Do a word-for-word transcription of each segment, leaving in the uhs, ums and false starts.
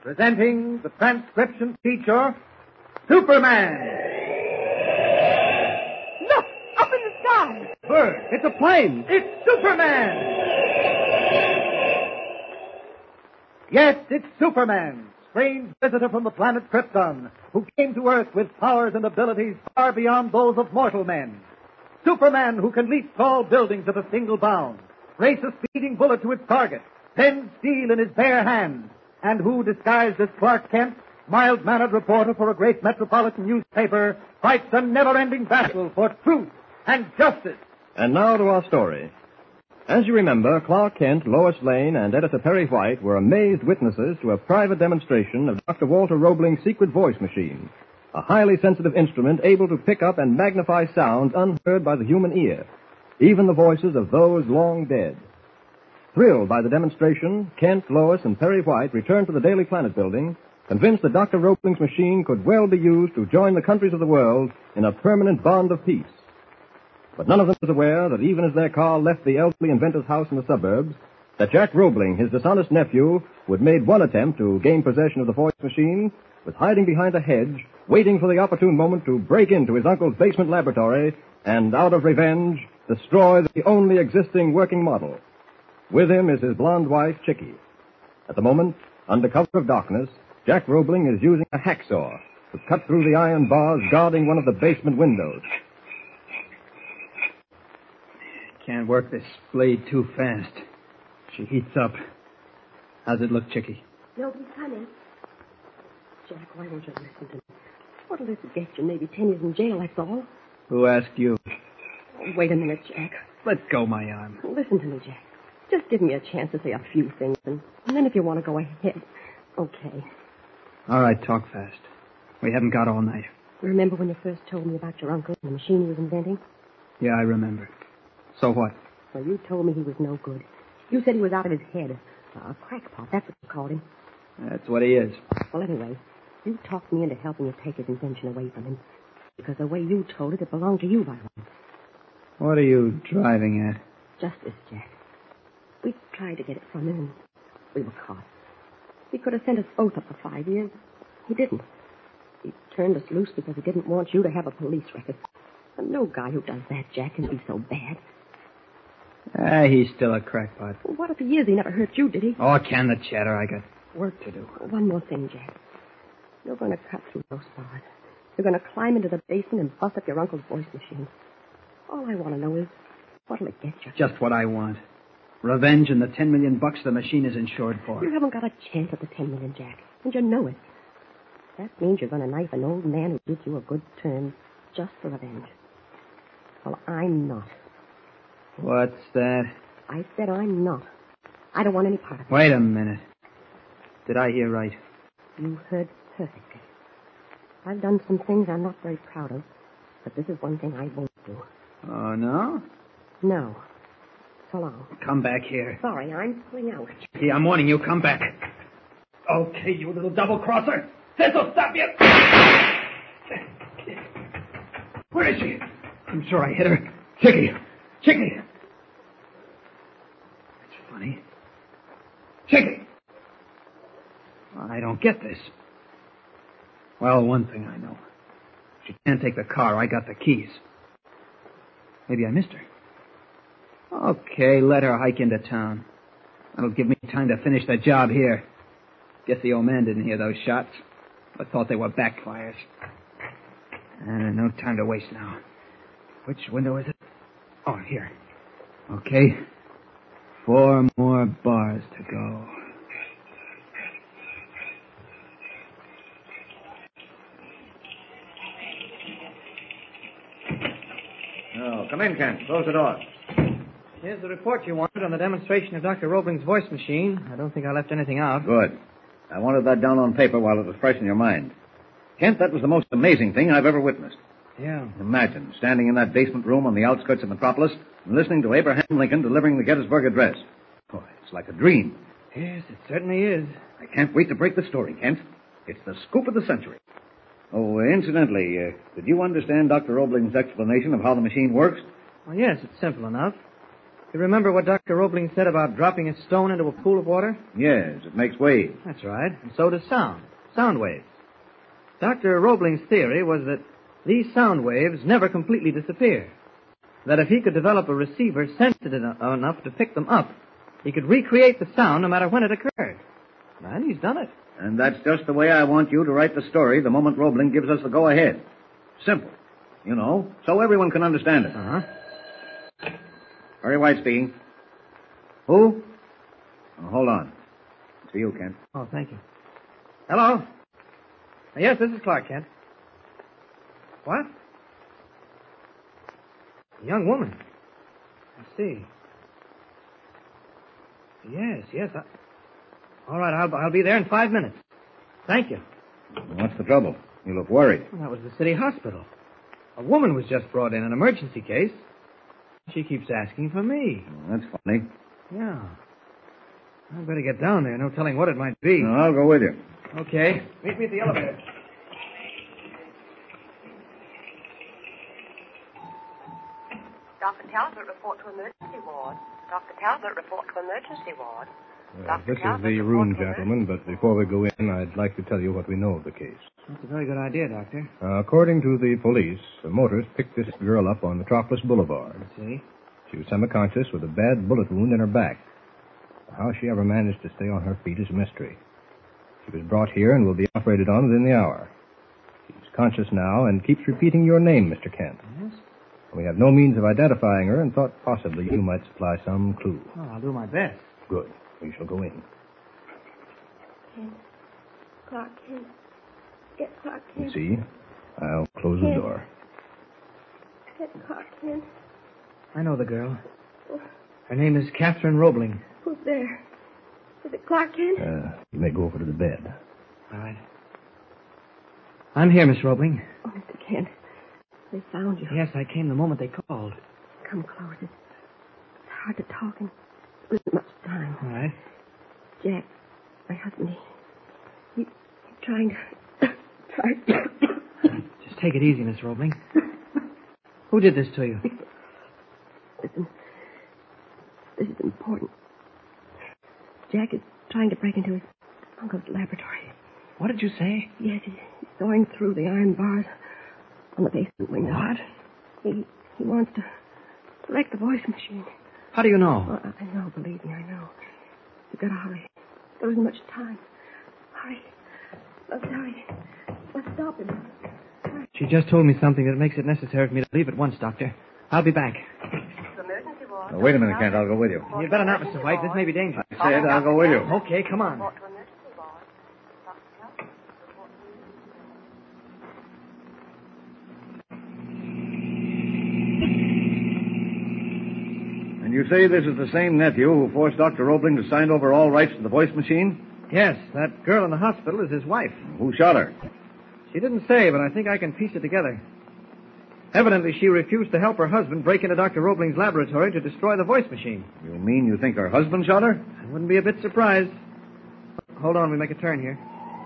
presenting the transcription feature, Superman. Look, up in the sky. Bird, it's a plane. It's Superman. Yes, it's Superman, strange visitor from the planet Krypton, who came to Earth with powers and abilities far beyond those of mortal men. Superman, who can leap tall buildings at a single bound, race a speeding bullet to its target, bend steel in his bare hands, and who, disguised as Clark Kent, mild-mannered reporter for a great metropolitan newspaper, fights a never-ending battle for truth and justice. And now to our story. As you remember, Clark Kent, Lois Lane, and editor Perry White were amazed witnesses to a private demonstration of Doctor Walter Roebling's secret voice machine, a highly sensitive instrument able to pick up and magnify sounds unheard by the human ear, even the voices of those long dead. Thrilled by the demonstration, Kent, Lois, and Perry White returned to the Daily Planet building, convinced that Doctor Roebling's machine could well be used to join the countries of the world in a permanent bond of peace. But none of them was aware that even as their car left the elderly inventor's house in the suburbs, that Jack Roebling, his dishonest nephew, who had made one attempt to gain possession of the voice machine, was hiding behind a hedge, waiting for the opportune moment to break into his uncle's basement laboratory and, out of revenge, destroy the only existing working model. With him is his blonde wife, Chickie. At the moment, under cover of darkness, Jack Roebling is using a hacksaw to cut through the iron bars guarding one of the basement windows. Can't work this blade too fast. She heats up. How's it look, Chickie? Nobody's coming. Jack, why won't you listen to me? What'll this get you? Maybe ten years in jail, that's all. Who asked you? Oh, wait a minute, Jack. Let go my arm. Listen to me, Jack. Just give me a chance to say a few things, and, and then if you want to go ahead, okay. All right, talk fast. We haven't got all night. Remember when you first told me about your uncle and the machine he was inventing? Yeah, I remember. So what? Well, you told me he was no good. You said he was out of his head. A crackpot, that's what you called him. That's what he is. Well, anyway, you talked me into helping you take his invention away from him. Because the way you told it, it belonged to you by rights. What are you driving at? Justice, Jack. We tried to get it from him, and we were caught. He could have sent us both up for five years. He didn't. He turned us loose because he didn't want you to have a police record. And no guy who does that, Jack, can be so bad. Ah, he's still a crackpot. Well, what if he is? He never hurt you, did he? Oh, can the chatter. I got work to do. One more thing, Jack. You're going to cut through those bars. You're going to climb into the basement and bust up your uncle's voice machine. All I want to know is, what'll it get you? Just what I want. Revenge and the ten million bucks the machine is insured for. You haven't got a chance at the ten million, Jack. And you know it. That means you're going to knife an old man who did you a good turn just for revenge. Well, I'm not. What's that? I said I'm not. I don't want any part of it. Wait a minute. Did I hear right? You heard perfectly. I've done some things I'm not very proud of, but this is one thing I won't do. Oh, no? No. So long. Come back here. Sorry, I'm pulling out. Gee, I'm warning you. Come back. Okay, you little double-crosser. This'll stop you. Where is she? I'm sure I hit her. Chickie. Chickie. That's funny. Chickie. I don't get this. Well, one thing I know. She can't take the car. I got the keys. Maybe I missed her. Okay, let her hike into town. That'll give me time to finish the job here. Guess the old man didn't hear those shots. I thought they were backfires. And no time to waste now. Which window is it? Oh, here. Okay. Four more bars to go. Oh, come in, Kent. Close the door. Here's the report you wanted on the demonstration of Doctor Roebling's voice machine. I don't think I left anything out. Good. I wanted that down on paper while it was fresh in your mind. Kent, that was the most amazing thing I've ever witnessed. Yeah. Imagine standing in that basement room on the outskirts of Metropolis and listening to Abraham Lincoln delivering the Gettysburg Address. Boy, it's like a dream. Yes, it certainly is. I can't wait to break the story, Kent. It's the scoop of the century. Oh, incidentally, uh, did you understand Doctor Roebling's explanation of how the machine works? Well, yes, it's simple enough. You remember what Doctor Roebling said about dropping a stone into a pool of water? Yes, it makes waves. That's right. And so does sound. Sound waves. Doctor Roebling's theory was that these sound waves never completely disappear. That if he could develop a receiver sensitive enough to pick them up, he could recreate the sound no matter when it occurred. And he's done it. And that's just the way I want you to write the story the moment Roebling gives us the go-ahead. Simple. You know, so everyone can understand it. Uh-huh. Perry White speaking. Who? Oh, hold on. It's for you, Kent. Oh, thank you. Hello? Yes, this is Clark Kent. What? A young woman. I see. Yes, yes. I... All right, I'll, I'll be there in five minutes. Thank you. What's the trouble? You look worried. Well, that was the city hospital. A woman was just brought in, an emergency case. She keeps asking for me. Well, that's funny. Yeah. I'd better get down there. No telling what it might be. No, I'll go with you. Okay. Meet me at the elevator. Doctor Talbot, report to emergency ward. Doctor Talbot, report to emergency ward. Uh, this is the room, gentlemen, but before we go in, I'd like to tell you what we know of the case. That's a very good idea, Doctor. Uh, according to the police, a motorist picked this girl up on Metropolis Boulevard. I see. She was semi-conscious with a bad bullet wound in her back. How she ever managed to stay on her feet is a mystery. She was brought here and will be operated on within the hour. She's conscious now and keeps repeating your name, Mister Kent. Yes? We have no means of identifying her and thought possibly you might supply some clue. Oh, I'll do my best. Good. We shall go in. Kent. Clark Kent. Get Clark Kent. You see, I'll close Kent. the door. Get Clark Kent. I know the girl. Her name is Catherine Roebling. Who's there? Is it Clark Kent? Uh, you may go over to the bed. All right. I'm here, Miss Roebling. Oh, Mister Kent. They found you. Yes, I came the moment they called. Come close. It's hard to talk and there isn't much time. All right. Jack, my husband, he, he he's trying to... trying Just take it easy, Miss Roebling. Who did this to you? Listen, this is important. Jack is trying to break into his uncle's laboratory. What did you say? Yes, he, he's sawing through the iron bars on the basement window. What? He he wants to, to wreck the voice machine. How do you know? Oh, I, I know, believe me, I know. You've got to hurry. There isn't much time. Hurry. Let's hurry. Let's stop him. Hurry. She just told me something that makes it necessary for me to leave at once, Doctor. I'll be back. Emergency ward. Now, wait a minute, Kent. I'll go with you. You'd better not, Mister White. This may be dangerous. I said I'll go with you. Okay, come on. Report to emergency ward. Doctor Talbot, report to And you say this is the same nephew who forced Doctor Roebling to sign over all rights to the voice machine? Yes, that girl in the hospital is his wife. Who shot her? She didn't say, but I think I can piece it together. Evidently, she refused to help her husband break into Doctor Roebling's laboratory to destroy the voice machine. You mean you think her husband shot her? I wouldn't be a bit surprised. Hold on, we make a turn here.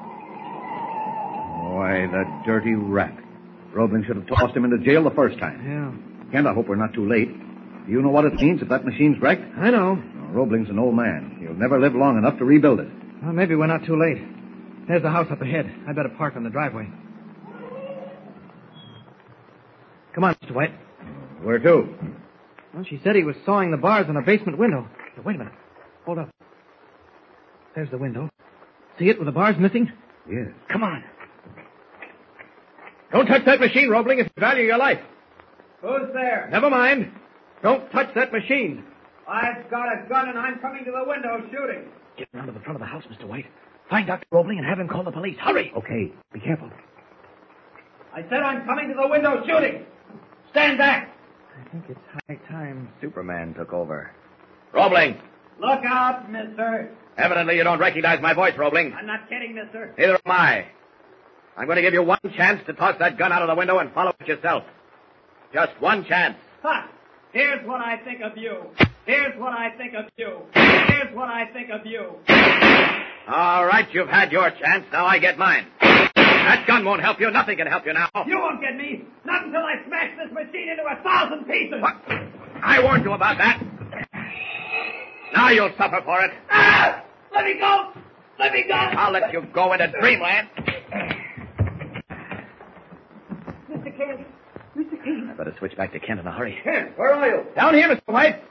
Why, that dirty rat. Roebling should have tossed him into jail the first time. Yeah. Kent, I hope we're not too late. Do you know what it means if that machine's wrecked? I know. Well, Roebling's an old man. He'll never live long enough to rebuild it. Well, maybe we're not too late. There's the house up ahead. I'd better park on the driveway. Come on, Mister White. Where to? Well, she said he was sawing the bars on a basement window. Now, wait a minute. Hold up. There's the window. See it with the bars missing? Yes. Come on. Don't touch that machine, Roebling. It's the value of your life. Who's there? Never mind. Don't touch that machine. I've got a gun and I'm coming to the window shooting. Get around to the front of the house, Mister White. Find Doctor Roebling and have him call the police. Hurry! Okay. Be careful. I said I'm coming to the window shooting. Stand back. I think it's high time. Superman took over. Roebling! Look out, mister. Evidently you don't recognize my voice, Roebling. I'm not kidding, mister. Neither am I. I'm going to give you one chance to toss that gun out of the window and follow it yourself. Just one chance. Ha! Here's what I think of you. Here's what I think of you. Here's what I think of you. All right, you've had your chance. Now I get mine. That gun won't help you. Nothing can help you now. You won't get me. Not until I smash this machine into a thousand pieces. What? I warned you about that. Now you'll suffer for it. Ah! Let me go! Let me go! I'll let you go into dreamland. Mister Kent. Mister Kent. I better switch back to Kent in a hurry. Kent, where are you? Down here, Mister White.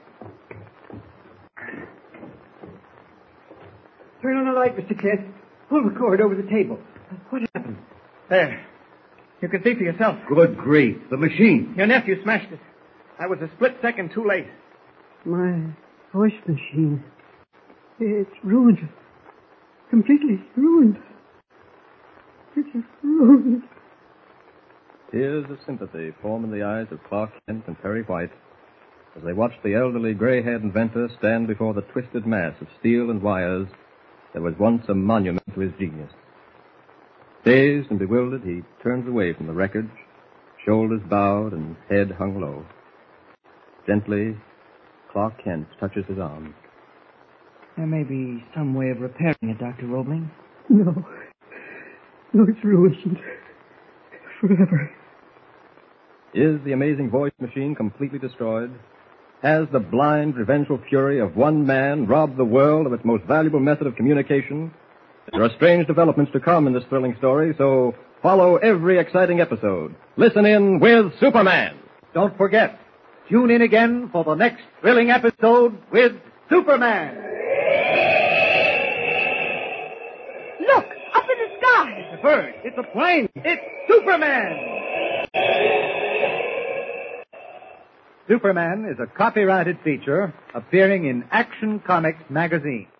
Turn on the light, Mister Kent. Pull the cord over the table. What happened? There. You can see for yourself. Good grief. The machine. Your nephew smashed it. I was a split second too late. My voice machine. It's ruined. Completely ruined. It's ruined. Tears of sympathy form in the eyes of Clark Kent and Perry White as they watched the elderly gray-haired inventor stand before the twisted mass of steel and wires that was once a monument to his genius. Dazed and bewildered, he turns away from the wreckage, shoulders bowed and head hung low. Gently, Clark Kent touches his arm. There may be some way of repairing it, Doctor Roebling. No. No, it's ruined. Forever. Is the amazing voice machine completely destroyed? Has the blind, revengeful fury of one man robbed the world of its most valuable method of communication? There are strange developments to come in this thrilling story, so follow every exciting episode. Listen in with Superman. Don't forget, tune in again for the next thrilling episode with Superman. Look, up in the sky. It's a bird. It's a plane. It's Superman. Superman is a copyrighted feature appearing in Action Comics magazine.